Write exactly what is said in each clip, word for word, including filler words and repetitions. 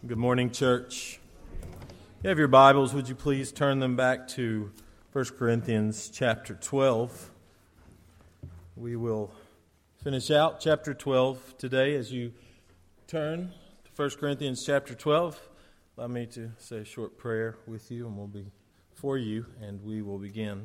Good morning, church. If you have your Bibles, would you please turn them back to First Corinthians chapter twelve. We will finish out chapter twelve today. As you turn to First Corinthians chapter twelve, allow me to say a short prayer with you, and we'll be for you, and we will begin.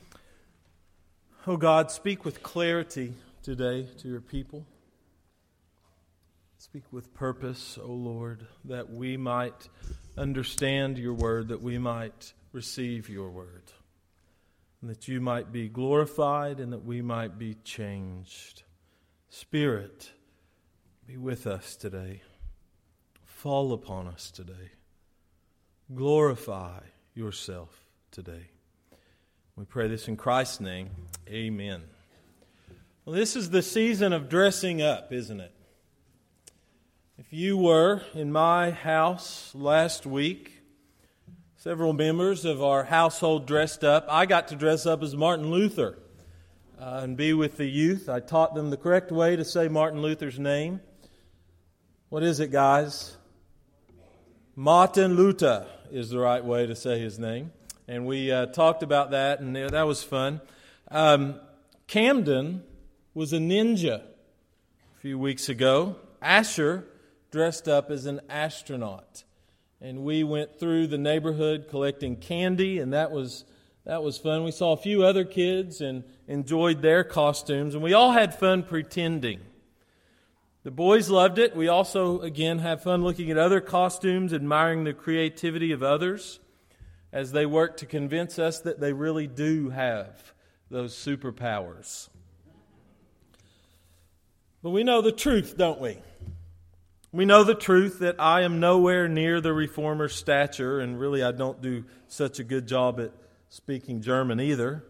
Oh God, speak with clarity today to your people. Speak with purpose, O Lord, that we might understand your word, that we might receive your word, and that you might be glorified and that we might be changed. Spirit, be with us today. Fall upon us today. Glorify yourself today. We pray this in Christ's name. Amen. Well, this is the season of dressing up, isn't it? If you were in my house last week, several members of our household dressed up. I got to dress up as Martin Luther uh, and be with the youth. I taught them the correct way to say Martin Luther's name. What is it, guys? Martin Luther is the right way to say his name. And we uh, talked about that, and that was fun. Um, Camden was a ninja a few weeks ago. Asher dressed up as an astronaut. And we went through the neighborhood collecting candy, and that was that was fun. We saw a few other kids and enjoyed their costumes, and we all had fun pretending. The boys loved it. We also, again, had fun looking at other costumes, admiring the creativity of others as they work to convince us that they really do have those superpowers. But we know the truth, don't we? We know the truth that I am nowhere near the reformer's stature, and really I don't do such a good job at speaking German either.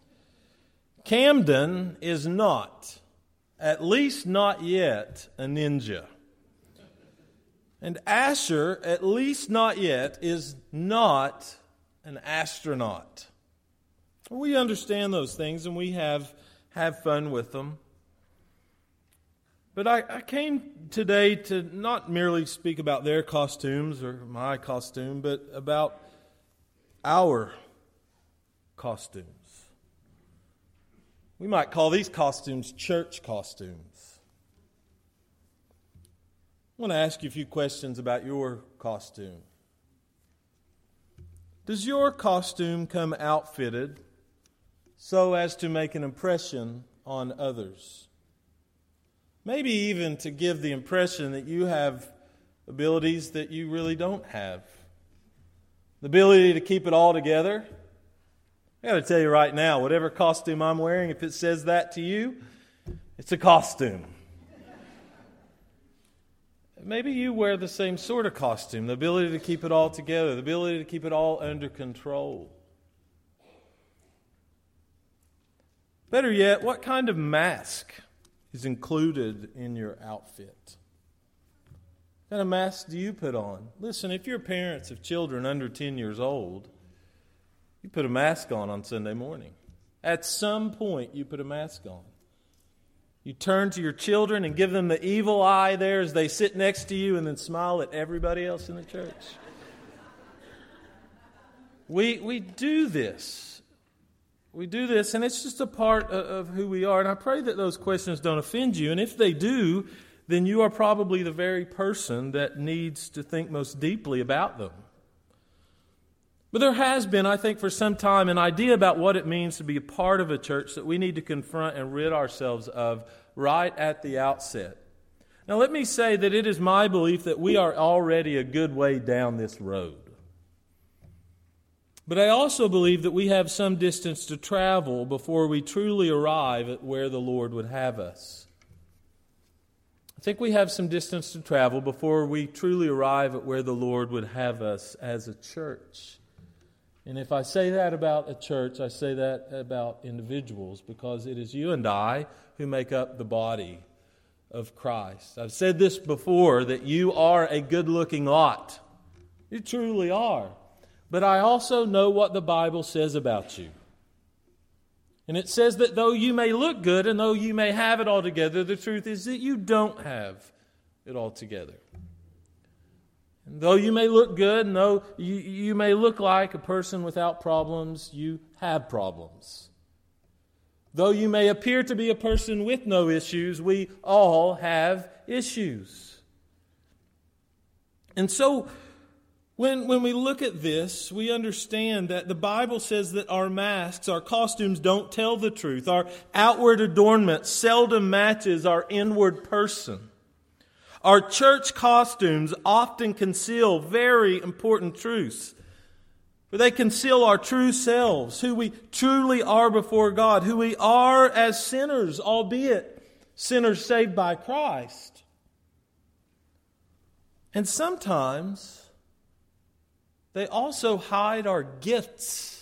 Camden is not, at least not yet, a ninja. And Asher, at least not yet, is not an astronaut. We understand those things and we have, have fun with them. But I, I came today to not merely speak about their costumes or my costume, but about our costumes. We might call these costumes church costumes. I want to ask you a few questions about your costume. Does your costume come outfitted so as to make an impression on others? Maybe even to give the impression that you have abilities that you really don't have. The ability to keep it all together. I got to tell you right now, whatever costume I'm wearing, if it says that to you, it's a costume. Maybe you wear the same sort of costume, the ability to keep it all together, the ability to keep it all under control. Better yet, what kind of mask is included in your outfit? What kind of mask do you put on? Listen, if you're parents of children under ten years old, you put a mask on on Sunday morning. At some point, you put a mask on. You turn to your children and give them the evil eye there as they sit next to you and then smile at everybody else in the church. We, we do this. We do this, and it's just a part of who we are. And I pray that those questions don't offend you. And if they do, then you are probably the very person that needs to think most deeply about them. But there has been, I think, for some time, an idea about what it means to be a part of a church that we need to confront and rid ourselves of right at the outset. Now, let me say that it is my belief that we are already a good way down this road. But I also believe that we have some distance to travel before we truly arrive at where the Lord would have us. I think we have some distance to travel before we truly arrive at where the Lord would have us as a church. And if I say that about a church, I say that about individuals, because it is you and I who make up the body of Christ. I've said this before, that you are a good-looking lot. You truly are. But I also know what the Bible says about you. And it says that though you may look good and though you may have it all together, the truth is that you don't have it all together. And Though you may look good, and though you, you may look like a person without problems, you have problems. Though you may appear to be a person with no issues, we all have issues. And so, when, when we look at this, we understand that the Bible says that our masks, our costumes don't tell the truth. Our outward adornment seldom matches our inward person. Our church costumes often conceal very important truths. For they conceal our true selves, who we truly are before God, who we are as sinners, albeit sinners saved by Christ. And sometimes they also hide our gifts.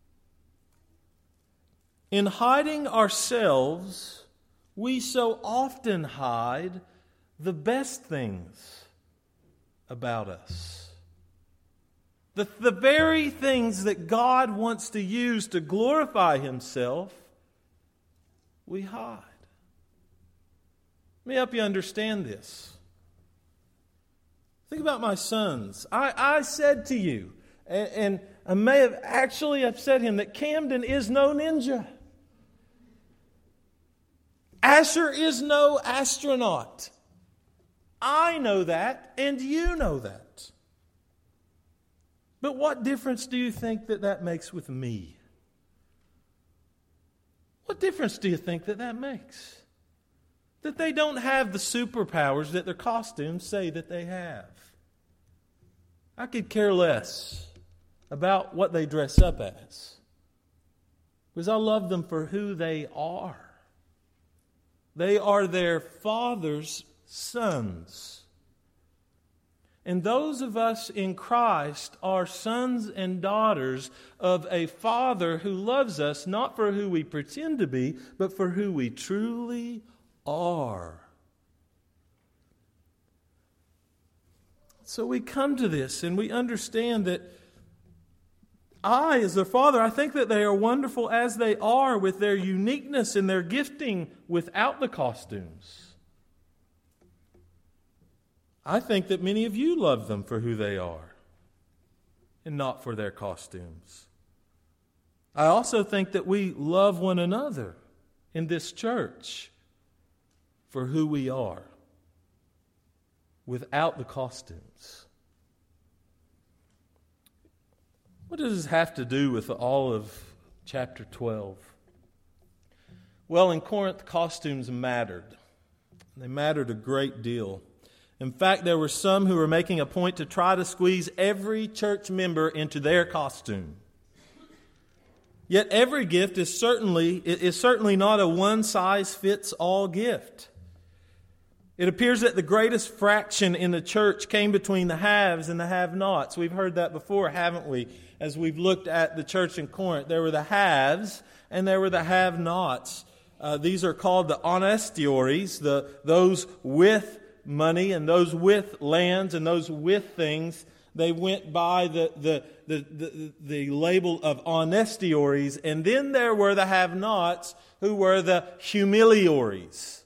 In hiding ourselves, we so often hide the best things about us. The, the very things that God wants to use to glorify Himself, we hide. Let me help you understand this. Think about my sons. I, I said to you, and, and I may have actually upset him, that Camden is no ninja. Asher is no astronaut. I know that, and you know that. But what difference do you think that that makes with me? What difference do you think that that makes? That they don't have the superpowers that their costumes say that they have. I could care less about what they dress up as, because I love them for who they are. They are their Father's sons. And those of us in Christ are sons and daughters of a Father who loves us not for who we pretend to be, but for who we truly are. So we come to this and we understand that I, as their Father, I think that they are wonderful as they are, with their uniqueness and their gifting without the costumes. I think that many of you love them for who they are and not for their costumes. I also think that we love one another in this church for who we are without the costumes. What does this have to do with all of chapter twelve? Well, in Corinth, costumes mattered. They mattered a great deal. In fact, there were some who were making a point to try to squeeze every church member into their costume. Yet every gift is certainly, is certainly not a one-size-fits-all gift. It appears that the greatest fraction in the church came between the haves and the have-nots. We've heard that before, haven't we? As we've looked at the church in Corinth, there were the haves and there were the have-nots. Uh, these are called the honestiores, the those with money and those with lands and those with things. They went by the the the the, the label of honestiores, and then there were the have-nots, who were the humiliores,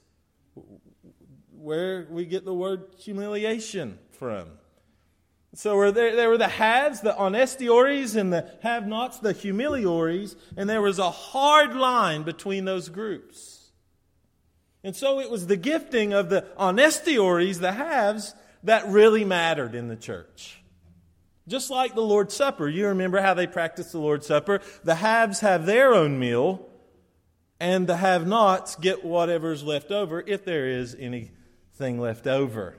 where we get the word humiliation from. So there, there were the haves, the honestiores, and the have-nots, the humiliores, and there was a hard line between those groups. And so it was the gifting of the honestiores, the haves, that really mattered in the church. Just like the Lord's Supper. You remember how they practiced the Lord's Supper. The haves have their own meal, and the have-nots get whatever's left over, if there is anything left over.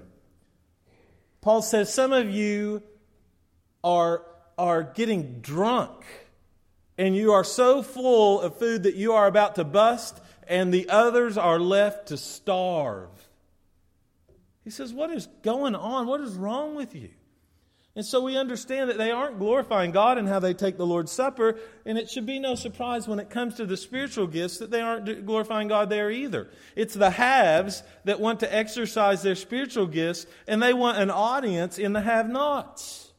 Paul says some of you are, are getting drunk, and you are so full of food that you are about to bust, and the others are left to starve. He says, what is going on? What is wrong with you? And so we understand that they aren't glorifying God in how they take the Lord's Supper, and it should be no surprise when it comes to the spiritual gifts that they aren't glorifying God there either. It's the haves that want to exercise their spiritual gifts, and they want an audience in the have-nots.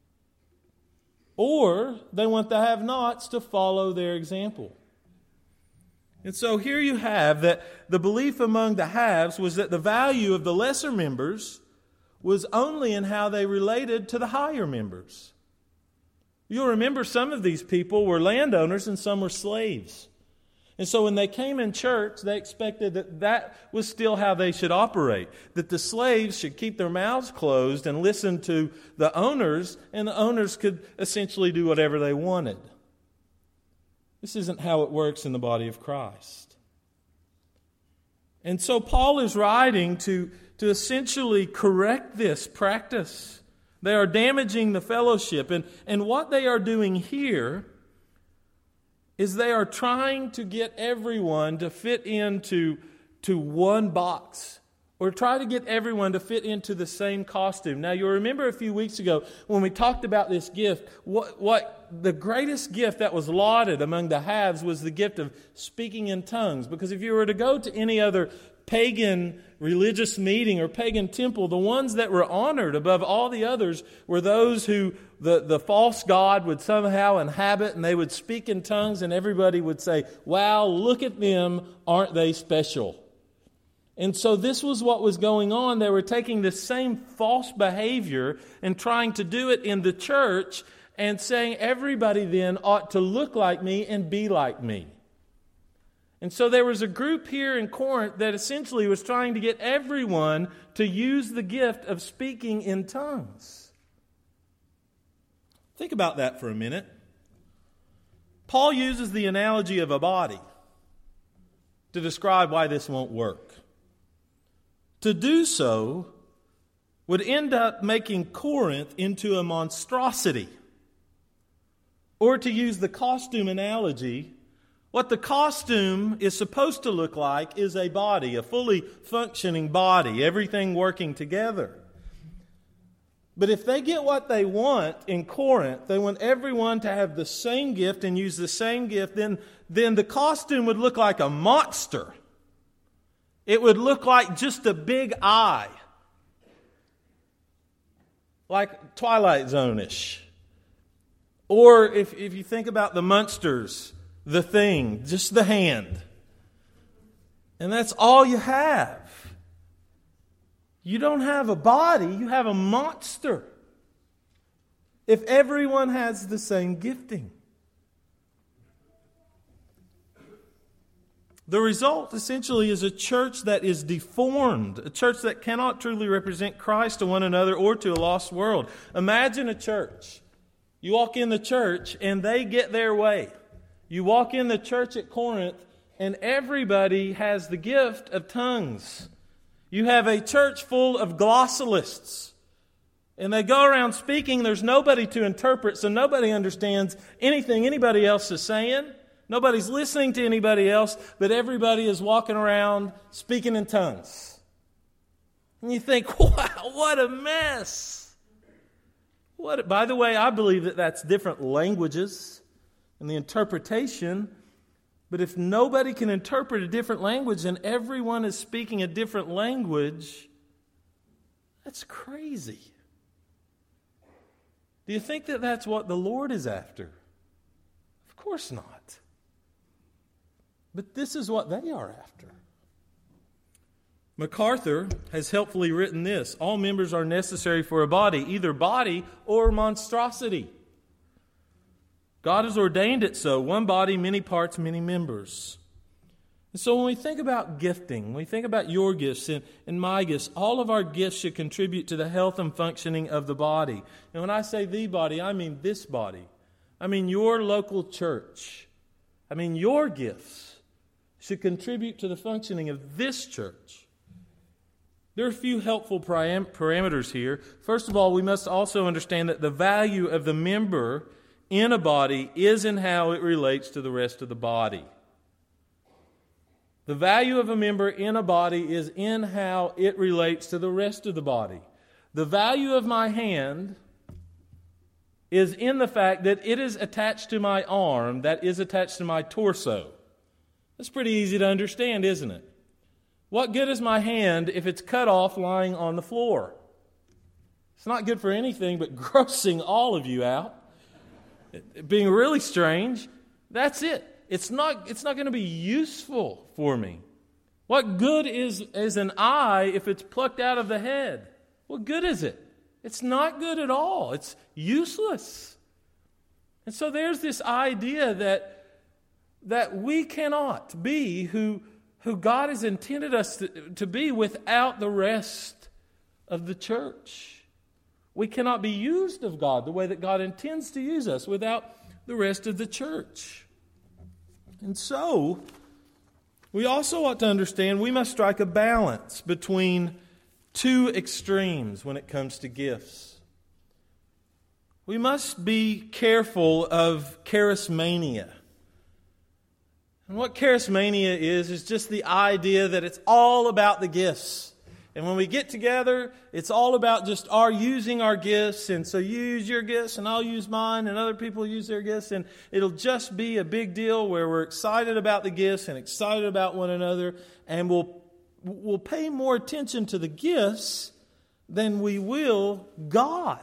Or they want the have-nots to follow their example. And so here you have that the belief among the haves was that the value of the lesser members was only in how they related to the higher members. You'll remember some of these people were landowners and some were slaves. And so when they came in church, they expected that that was still how they should operate. That the slaves should keep their mouths closed and listen to the owners, and the owners could essentially do whatever they wanted. This isn't how it works in the body of Christ. And so Paul is writing to, to essentially correct this practice. They are damaging the fellowship. And, and what they are doing here is they are trying to get everyone to fit into to one box, or try to get everyone to fit into the same costume. Now, you'll remember a few weeks ago when we talked about this gift, what, what the greatest gift that was lauded among the haves was the gift of speaking in tongues. Because if you were to go to any other pagan religious meeting or pagan temple, the ones that were honored above all the others were those who the, the false god would somehow inhabit, and they would speak in tongues, and everybody would say, wow, look at them, aren't they special? And so this was what was going on. They were taking this same false behavior and trying to do it in the church and saying everybody then ought to look like me and be like me. And so there was a group here in Corinth that essentially was trying to get everyone to use the gift of speaking in tongues. Think about that for a minute. Paul uses the analogy of a body to describe why this won't work. To do so would end up making Corinth into a monstrosity. Or to use the costume analogy, what the costume is supposed to look like is a body, a fully functioning body, everything working together. But if they get what they want in Corinth, they want everyone to have the same gift and use the same gift, then, then the costume would look like a monster. It would look like just a big eye. Like Twilight Zone-ish. Or if, if you think about the Munsters, the Thing, just the hand. And that's all you have. You don't have a body, you have a monster. If everyone has the same gifting. The result essentially is a church that is deformed, a church that cannot truly represent Christ to one another or to a lost world. Imagine a church. You walk in the church and they get their way. You walk in the church at Corinth and everybody has the gift of tongues. You have a church full of glossalists. And they go around speaking. There's nobody to interpret, so nobody understands anything anybody else is saying. Nobody's listening to anybody else, but everybody is walking around speaking in tongues. And you think, wow, what a mess. What? By the way, I believe that that's different languages and the interpretation. But if nobody can interpret a different language and everyone is speaking a different language, that's crazy. Do you think that that's what the Lord is after? Of course not. But this is what they are after. MacArthur has helpfully written this: all members are necessary for a body, either body or monstrosity. God has ordained it so. One body, many parts, many members. And so when we think about gifting, when we think about your gifts and, and my gifts, all of our gifts should contribute to the health and functioning of the body. And when I say the body, I mean this body. I mean your local church. I mean your gifts should contribute to the functioning of this church. There are a few helpful param- parameters here. First of all, we must also understand that the value of the member in a body is in how it relates to the rest of the body. The value of a member in a body is in how it relates to the rest of the body. The value of my hand is in the fact that it is attached to my arm, that is attached to my torso. That's pretty easy to understand, isn't it? What good is my hand if it's cut off lying on the floor? It's not good for anything but grossing all of you out. Being really strange. That's it. It's not, it's not going to be useful for me. What good is, is an eye if it's plucked out of the head? what good is it? It's not good at all. It's useless. And so there's this idea that, that we cannot be who, who God has intended us to, to be without the rest of the church. We cannot be used of God the way that God intends to use us without the rest of the church. And so, we also ought to understand we must strike a balance between two extremes when it comes to gifts. We must be careful of charismania. And what charismania is, is just the idea that it's all about the gifts. And when we get together, it's all about just our using our gifts. And so you use your gifts and I'll use mine and other people use their gifts. And it'll just be a big deal where we're excited about the gifts and excited about one another. And we'll, we'll pay more attention to the gifts than we will God.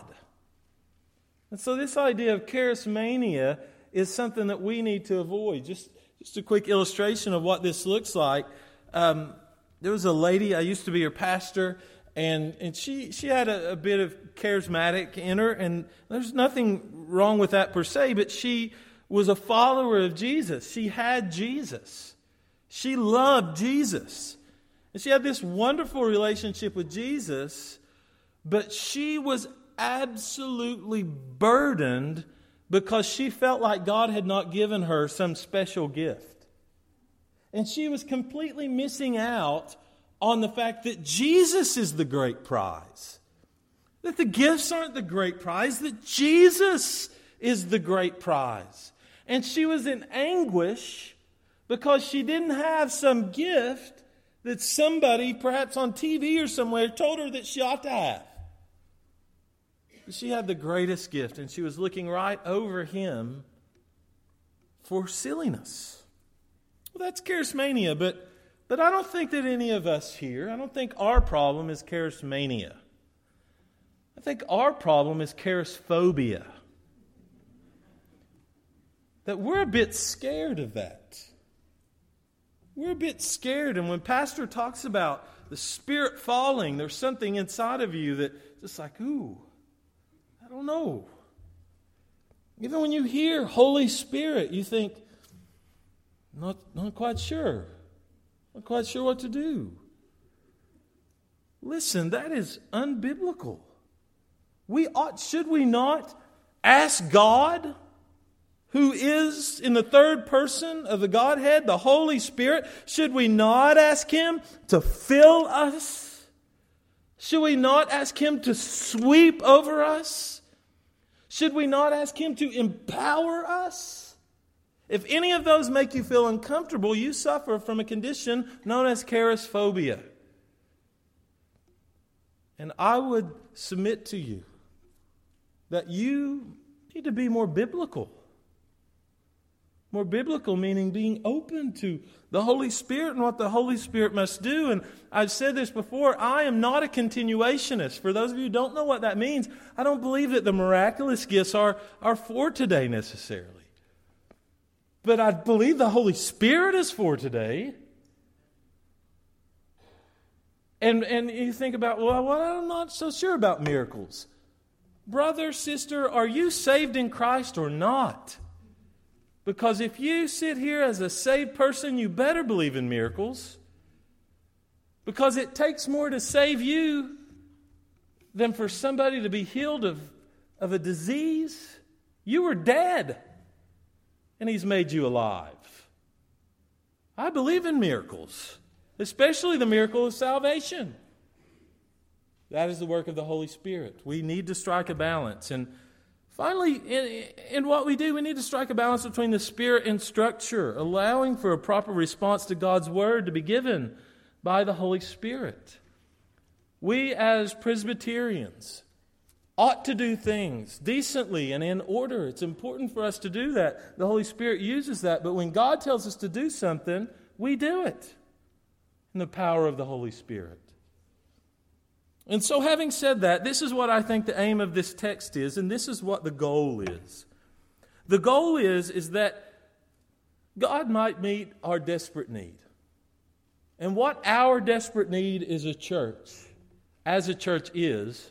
And so this idea of charismania is something that we need to avoid. Just, just a quick illustration of what this looks like. Um, There was a lady, I used to be her pastor, and, and she, she had a, a bit of charismatic in her, and there's nothing wrong with that per se, but she was a follower of Jesus. She had Jesus. She loved Jesus. And she had this wonderful relationship with Jesus, but she was absolutely burdened because she felt like God had not given her some special gift. And she was completely missing out on the fact that Jesus is the great prize. That the gifts aren't the great prize, that Jesus is the great prize. And she was in anguish because she didn't have some gift that somebody, perhaps on T V or somewhere, told her that she ought to have. But she had the greatest gift, and she was looking right over him for silliness. Well, that's charismania, but, but I don't think that any of us here, I don't think our problem is charismania. I think our problem is charisphobia. That we're a bit scared of that. We're a bit scared, and when Pastor talks about the Spirit falling, there's something inside of you that just like, ooh, I don't know. Even when you hear Holy Spirit, you think, Not, not quite sure. Not quite sure what to do. Listen, that is unbiblical. We ought, should we not ask God, who is in the third person of the Godhead, the Holy Spirit, should we not ask Him to fill us? Should we not ask Him to sweep over us? Should we not ask Him to empower us? If any of those make you feel uncomfortable, you suffer from a condition known as charisphobia. And I would submit to you that you need to be more biblical. More biblical meaning being open to the Holy Spirit and what the Holy Spirit must do. And I've said this before, I am not a continuationist. For those of you who don't know what that means, I don't believe that the miraculous gifts are, are for today necessarily. But I believe the Holy Spirit is for today. And and you think about, well, well, I'm not so sure about miracles. Brother, sister, are you saved in Christ or not? Because if you sit here as a saved person, you better believe in miracles. Because it takes more to save you than for somebody to be healed of, of a disease. You were dead. And He's made you alive. I believe in miracles, especially the miracle of salvation. That is the work of the Holy Spirit. We need to strike a balance. And finally, in, in what we do, we need to strike a balance between the Spirit and structure, allowing for a proper response to God's Word to be given by the Holy Spirit. We as Presbyterians ought to do things decently and in order. It's important for us to do that. The Holy Spirit uses that. But when God tells us to do something, we do it in the power of the Holy Spirit. And so having said that, this is what I think the aim of this text is, and this is what the goal is. The goal is, is that God might meet our desperate need. And what our desperate need is a church as a church is,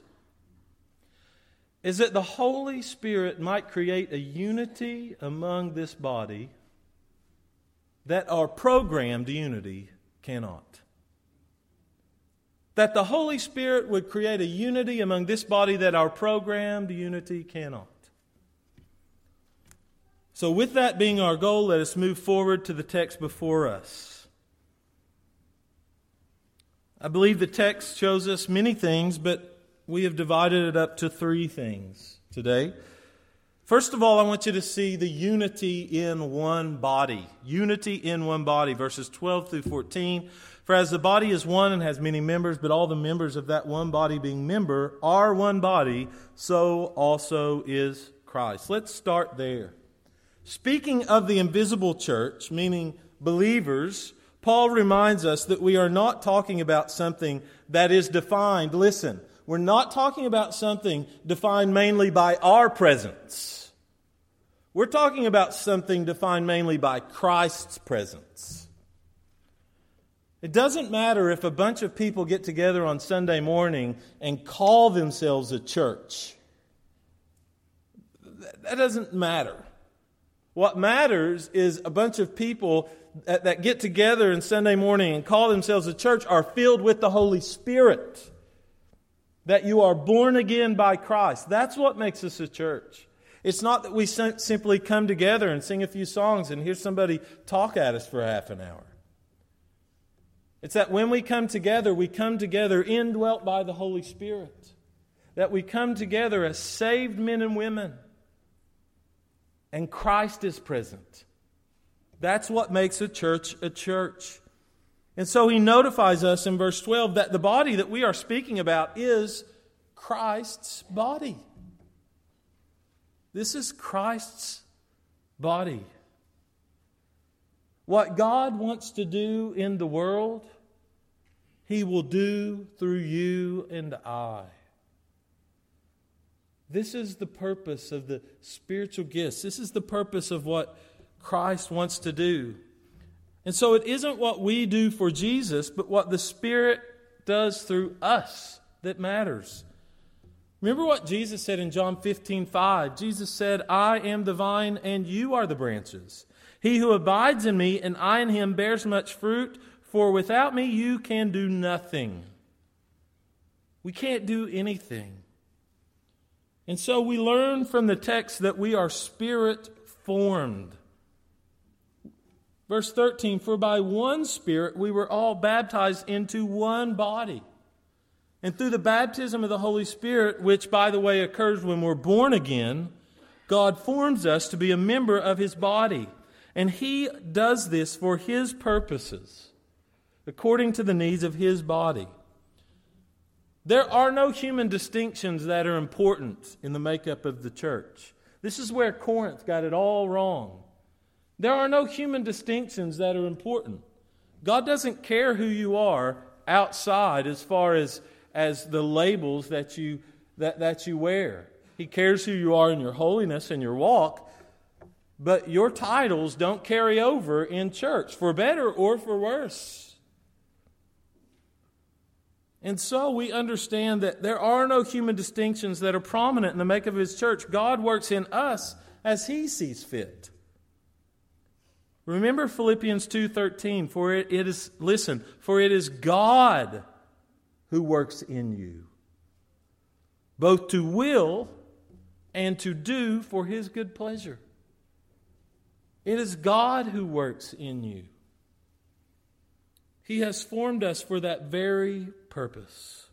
is that the Holy Spirit might create a unity among this body that our programmed unity cannot. That the Holy Spirit would create a unity among this body that our programmed unity cannot. So with that being our goal, let us move forward to the text before us. I believe the text shows us many things, but we have divided it up to three things today. First of all, I want you to see the unity in one body. Unity in one body, verses twelve through fourteen. For as the body is one and has many members, but all the members of that one body being member are one body, so also is Christ. Let's start there. Speaking of the invisible church, meaning believers, Paul reminds us that we are not talking about something that is defined. Listen, we're not talking about something defined mainly by our presence. We're talking about something defined mainly by Christ's presence. It doesn't matter if a bunch of people get together on Sunday morning and call themselves a church. That doesn't matter. What matters is a bunch of people that, that get together on Sunday morning and call themselves a church are filled with the Holy Spirit. That you are born again by Christ. That's what makes us a church. It's not that we sim- simply come together and sing a few songs and hear somebody talk at us for half an hour. It's that when we come together, we come together indwelt by the Holy Spirit. That we come together as saved men and women. And Christ is present. That's what makes a church a church. And so he notifies us in verse twelve that the body that we are speaking about is Christ's body. This is Christ's body. What God wants to do in the world, He will do through you and I. This is the purpose of the spiritual gifts. This is the purpose of what Christ wants to do. And so it isn't what we do for Jesus, but what the Spirit does through us that matters. Remember what Jesus said in John fifteen five. Jesus said, I am the vine and you are the branches. He who abides in me and I in him bears much fruit, for without me you can do nothing. We can't do anything. And so we learn from the text that we are Spirit-formed. Verse thirteen, for by one Spirit we were all baptized into one body. And through the baptism of the Holy Spirit, which, by the way, occurs when we're born again, God forms us to be a member of His body. And He does this for His purposes, according to the needs of His body. There are no human distinctions that are important in the makeup of the church. This is where Corinth got it all wrong. There are no human distinctions that are important. God doesn't care who you are outside as far as, as the labels that you, that, that you wear. He cares who you are in your holiness and your walk, but your titles don't carry over in church, for better or for worse. And so we understand that there are no human distinctions that are prominent in the makeup of His church. God works in us as He sees fit. Remember Philippians two thirteen, for it, it is, listen, for it is God who works in you, both to will and to do for His good pleasure. It is God who works in you. He has formed us for that very purpose.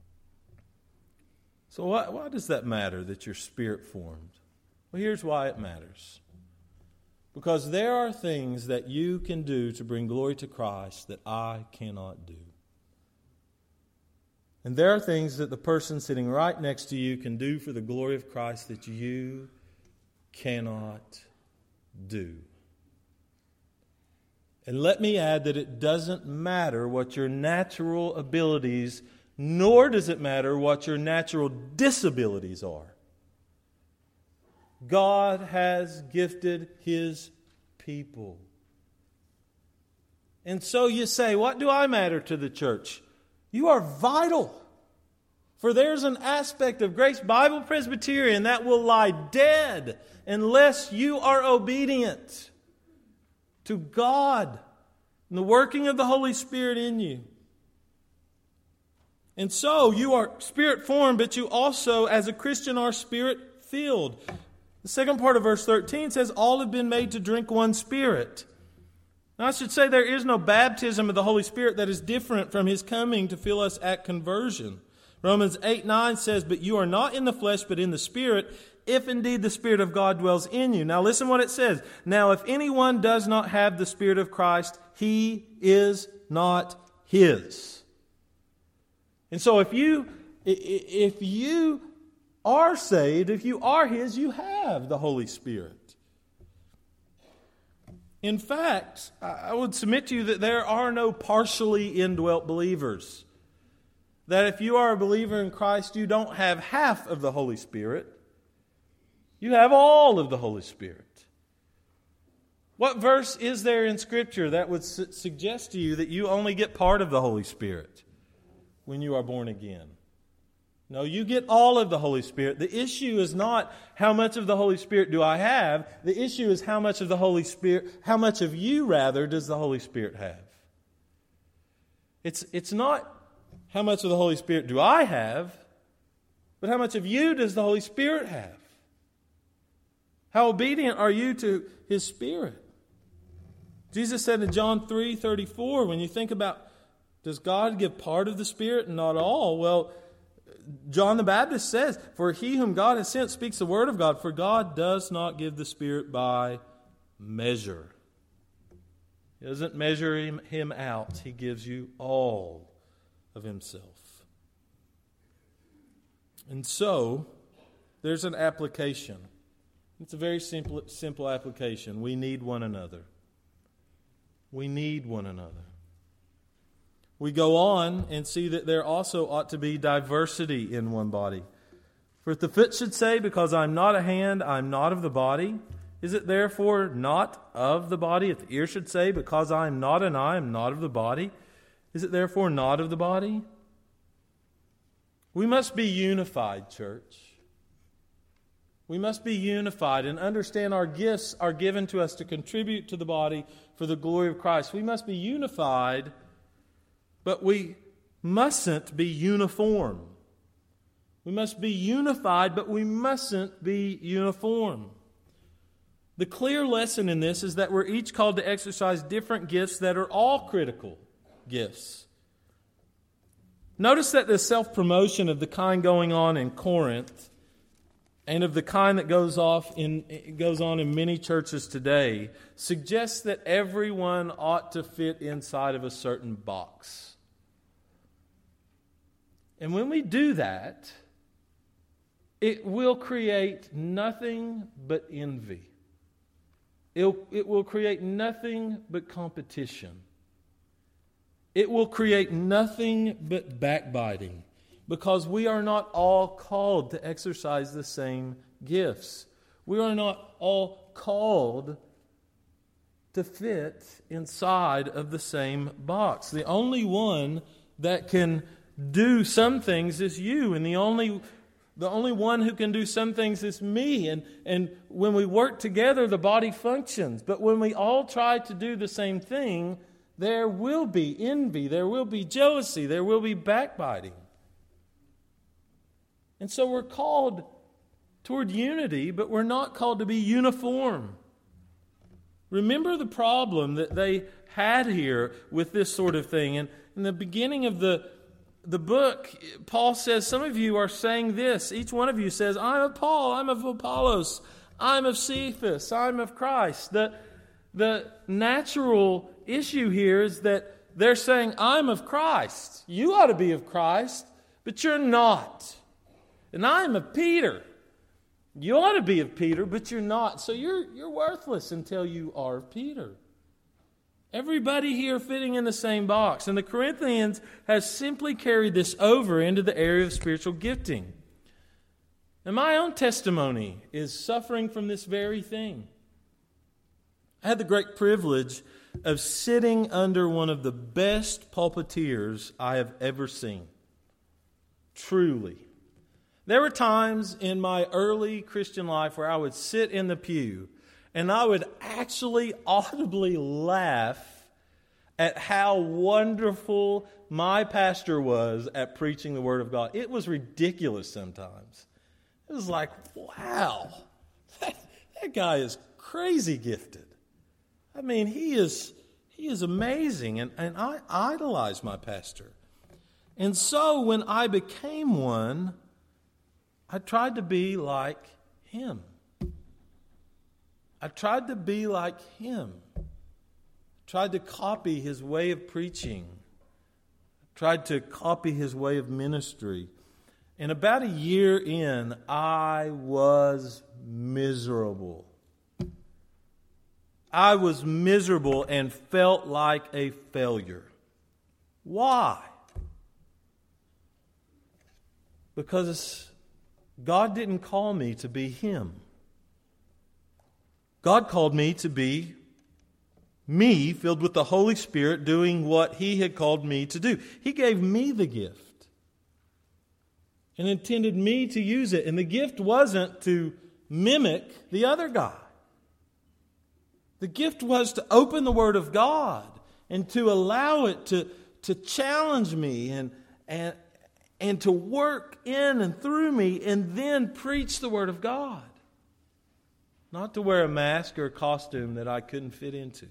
So why, why does that matter that you're Spirit-formed? Well, here's why it matters. Because there are things that you can do to bring glory to Christ that I cannot do. And there are things that the person sitting right next to you can do for the glory of Christ that you cannot do. And let me add that it doesn't matter what your natural abilities, nor does it matter what your natural disabilities are. God has gifted His people. And so you say, what do I matter to the church? You are vital. For there's an aspect of Grace Bible Presbyterian that will lie dead unless you are obedient to God and the working of the Holy Spirit in you. And so you are Spirit-formed, but you also, as a Christian, are Spirit-filled. The second part of verse thirteen says, all have been made to drink one Spirit. Now I should say there is no baptism of the Holy Spirit that is different from His coming to fill us at conversion. Romans eight nine says, but you are not in the flesh, but in the Spirit, if indeed the Spirit of God dwells in you. Now listen what it says. Now if anyone does not have the Spirit of Christ, he is not His. And so if you, if you are saved, if you are His, you have the Holy Spirit. In fact, I would submit to you that there are no partially indwelt believers. That if you are a believer in Christ, you don't have half of the Holy Spirit. You have all of the Holy Spirit. What verse is there in Scripture that would su- suggest to you that you only get part of the Holy Spirit when you are born again? No, you get all of the Holy Spirit. The issue is not how much of the Holy Spirit do I have. The issue is how much of the Holy Spirit, how much of you rather does the Holy Spirit have? It's, it's not how much of the Holy Spirit do I have, but how much of you does the Holy Spirit have? How obedient are you to His Spirit? Jesus said in John three thirty-four, when you think about, does God give part of the Spirit and not all? Well, John the Baptist says, for he whom God has sent speaks the word of God, for God does not give the Spirit by measure. He doesn't measure him, him out. He gives you all of Himself. And so, there's an application. It's a very simple, simple application. We need one another. We need one another. We go on and see that there also ought to be diversity in one body. For if the foot should say, because I'm not a hand, I'm not of the body, is it therefore not of the body? If the ear should say, because I am not an eye, I'm not of the body, is it therefore not of the body? We must be unified, church. We must be unified and understand our gifts are given to us to contribute to the body for the glory of Christ. We must be unified, but we mustn't be uniform. We must be unified, but we mustn't be uniform. The clear lesson in this is that we're each called to exercise different gifts that are all critical gifts. Notice that the self-promotion of the kind going on in Corinth and of the kind that goes off in goes on in many churches today suggests that everyone ought to fit inside of a certain box. And when we do that, it will create nothing but envy. It'll, it will create nothing but competition. It will create nothing but backbiting, because we are not all called to exercise the same gifts. We are not all called to fit inside of the same box. The only one that can do some things is you, and the only the only one who can do some things is me. And, and when we work together, the body functions. But when we all try to do the same thing, there will be envy, there will be jealousy, there will be backbiting. And so we're called toward unity, but we're not called to be uniform. Remember the problem that they had here with this sort of thing. And in the beginning of the, the book, Paul says, some of you are saying this. Each one of you says, I'm of Paul, I'm of Apollos, I'm of Cephas, I'm of Christ. The, the natural issue here is that they're saying, I'm of Christ. You ought to be of Christ, but you're not. And I'm of Peter. You ought to be of Peter, but you're not. So you're, you're worthless until you are of Peter. Everybody here fitting in the same box. And the Corinthians has simply carried this over into the area of spiritual gifting. And my own testimony is suffering from this very thing. I had the great privilege of sitting under one of the best pulpiteers I have ever seen. Truly. There were times in my early Christian life where I would sit in the pew and I would actually audibly laugh at how wonderful my pastor was at preaching the Word of God. It was ridiculous sometimes. It was like, wow, that, that guy is crazy gifted. I mean, he is he is amazing, and, and I idolize my pastor. And so when I became one, I tried to be like him. I tried to be like him. I tried to copy his way of preaching. I tried to copy his way of ministry. And about a year in, I was miserable. I was miserable and felt like a failure. Why? Because God didn't call me to be Him. God called me to be me, filled with the Holy Spirit, doing what He had called me to do. He gave me the gift and intended me to use it. And the gift wasn't to mimic the other guy. The gift was to open the Word of God and to allow it to, to challenge me and, and, and to work in and through me and then preach the Word of God. Not to wear a mask or a costume that I couldn't fit into.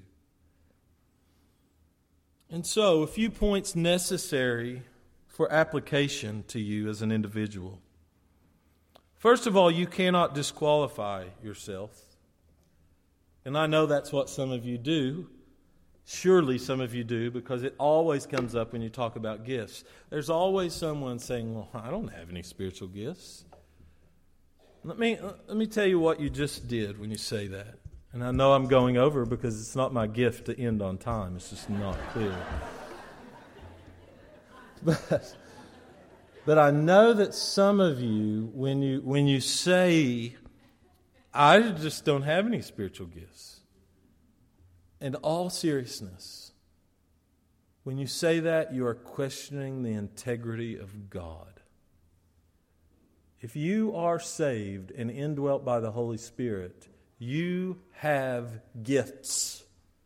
And so, a few points necessary for application to you as an individual. First of all, you cannot disqualify yourself. And I know that's what some of you do. Surely some of you do, because it always comes up when you talk about gifts. There's always someone saying, well, I don't have any spiritual gifts. Let me, let me tell you what you just did when you say that. And I know I'm going over because it's not my gift to end on time. It's just not clear. But, but I know that some of you, when you when you say, I just don't have any spiritual gifts, in all seriousness, when you say that, you are questioning the integrity of God. If you are saved and indwelt by the Holy Spirit, you have gifts.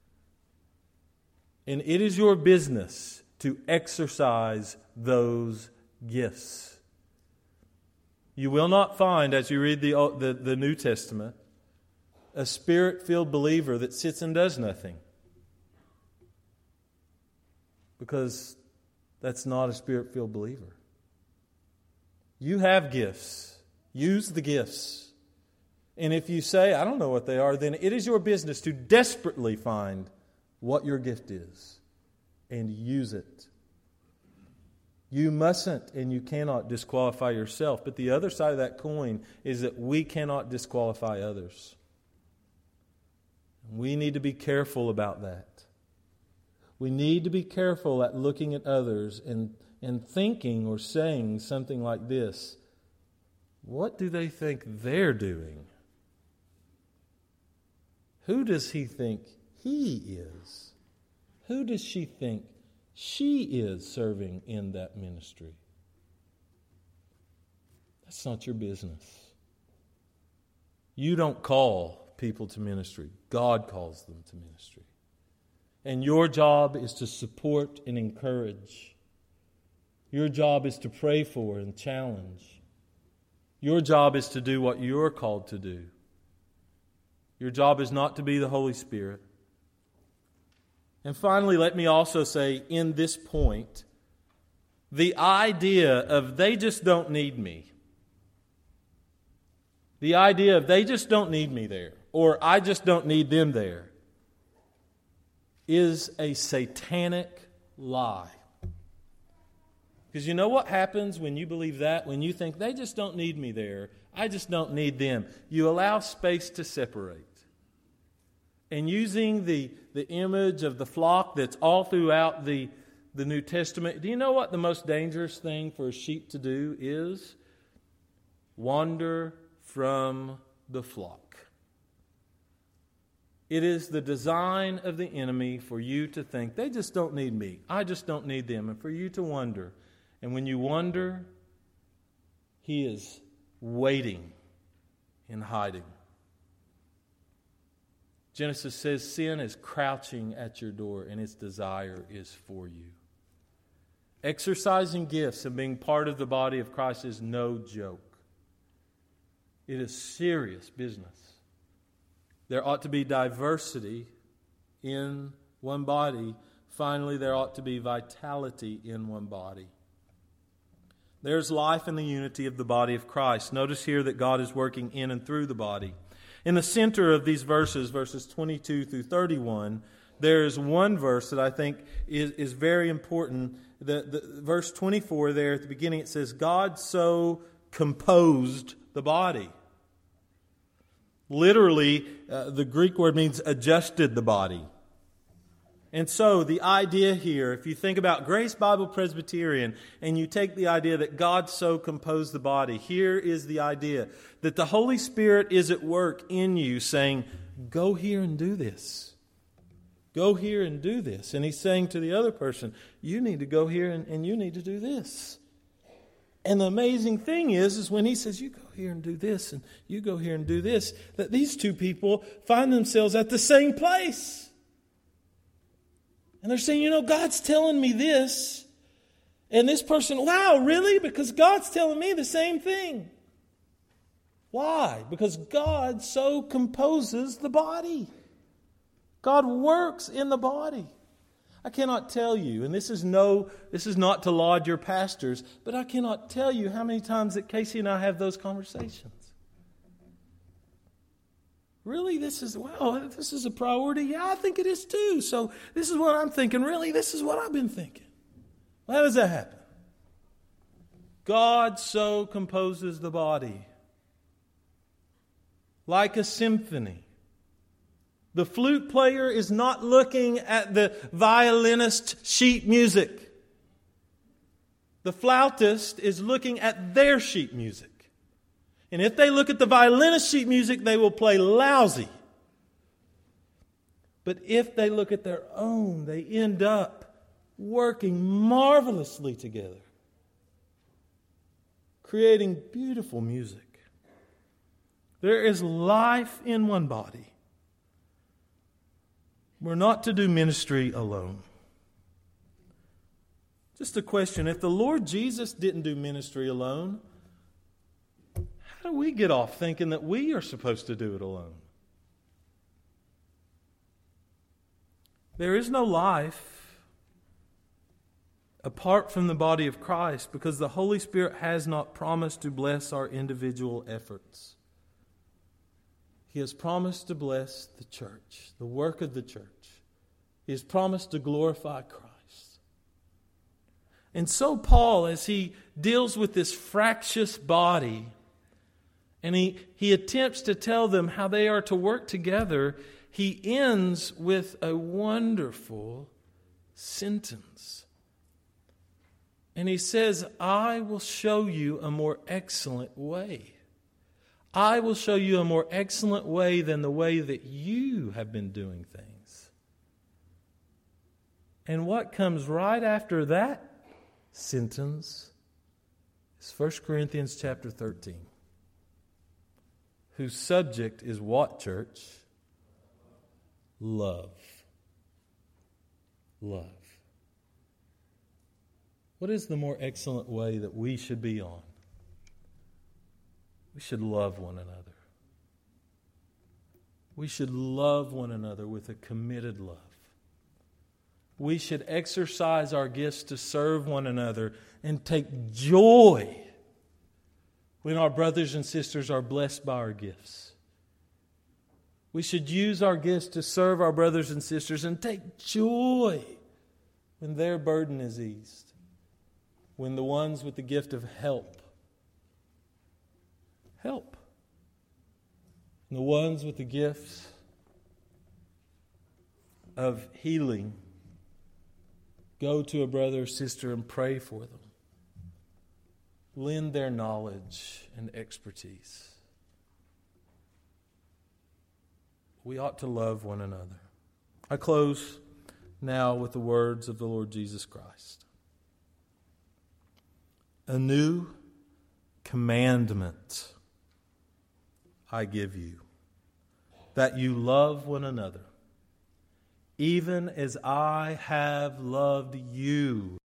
And it is your business to exercise those gifts. You will not find, as you read the, the, the New Testament, a Spirit-filled believer that sits and does nothing. Because that's not a Spirit-filled believer. You have gifts. Use the gifts. And if you say, I don't know what they are, then it is your business to desperately find what your gift is and use it. You mustn't and you cannot disqualify yourself. But the other side of that coin is that we cannot disqualify others. We need to be careful about that. We need to be careful at looking at others and, and thinking or saying something like this. What do they think they're doing? Who does he think he is? Who does she think she is serving in that ministry? That's not your business. You don't call people to ministry. God calls them to ministry. And your job is to support and encourage. Your job is to pray for and challenge. Your job is to do what you're called to do. Your job is not to be the Holy Spirit. And finally, let me also say in this point, the idea of they just don't need me. The idea of they just don't need me there, or I just don't need them there, is a satanic lie. Because you know what happens when you believe that? When you think they just don't need me there, I just don't need them. You allow space to separate. And using the, the image of the flock that's all throughout the, the New Testament, do you know what the most dangerous thing for a sheep to do is? Wander from the flock. It is the design of the enemy for you to think, they just don't need me. I just don't need them. And for you to wonder. And when you wonder, He is waiting in hiding. Genesis says sin is crouching at your door and its desire is for you. Exercising gifts and being part of the body of Christ is no joke. It is serious business. There ought to be diversity in one body. Finally, there ought to be vitality in one body. There's life in the unity of the body of Christ. Notice here that God is working in and through the body. In the center of these verses, verses twenty-two through thirty-one, there is one verse that I think is, is very important. The, the verse twenty-four there at the beginning, it says, God so composed the body. Literally, uh, the Greek word means adjusted the body. And so the idea here, if you think about Grace Bible Presbyterian and you take the idea that God so composed the body, here is the idea that the Holy Spirit is at work in you saying, go here and do this. Go here and do this. And He's saying to the other person, you need to go here and, and you need to do this. And the amazing thing is, is when He says, you go here and do this and you go here and do this, that these two people find themselves at the same place. And they're saying, you know, God's telling me this. And this person, wow, really? Because God's telling me the same thing. Why? Because God so composes the body. God works in the body. I cannot tell you, and this is no, this is not to laud your pastors, but I cannot tell you how many times that Casey and I have those conversations. Really, this is, wow, this is a priority? Yeah, I think it is too. So this is what I'm thinking. Really, this is what I've been thinking. Well, how does that happen? God so composes the body. Like a symphony. The flute player is not looking at the violinist sheet music. The flautist is looking at their sheet music. And if they look at the violinist sheet music, they will play lousy. But if they look at their own, they end up working marvelously together, creating beautiful music. There is life in one body. We're not to do ministry alone. Just a question, if the Lord Jesus didn't do ministry alone, how do we get off thinking that we are supposed to do it alone? There is no life apart from the body of Christ because the Holy Spirit has not promised to bless our individual efforts. He has promised to bless the church, the work of the church. He has promised to glorify Christ. And so Paul, as he deals with this fractious body, and he, he attempts to tell them how they are to work together, he ends with a wonderful sentence. And he says, I will show you a more excellent way. I will show you a more excellent way than the way that you have been doing things. And what comes right after that sentence is First Corinthians chapter thirteen. Whose subject is what, church? Love. Love. What is the more excellent way that we should be on? We should love one another. We should love one another with a committed love. We should exercise our gifts to serve one another and take joy when our brothers and sisters are blessed by our gifts. We should use our gifts to serve our brothers and sisters and take joy when their burden is eased. When the ones with the gift of help, help. And the ones with the gifts of healing, go to a brother or sister and pray for them. Lend their knowledge and expertise. We ought to love one another. I close now with the words of the Lord Jesus Christ. A new commandment I give you, that you love one another, even as I have loved you.